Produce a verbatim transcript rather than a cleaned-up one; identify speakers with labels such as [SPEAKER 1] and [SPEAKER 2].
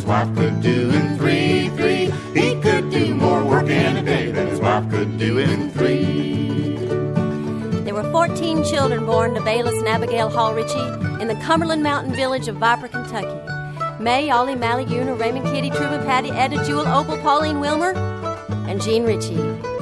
[SPEAKER 1] wife could do in three, three. He could do more work in a day than his wife could do in three.
[SPEAKER 2] There were fourteen children born to Bayless and Abigail Hall Ritchie in the Cumberland Mountain village of Viper, Kentucky. May, Ollie, Mally, Una, Raymond, Kitty, Truman, Patty, Etta, Jewel, Opal, Pauline, Wilmer, and Jean Ritchie.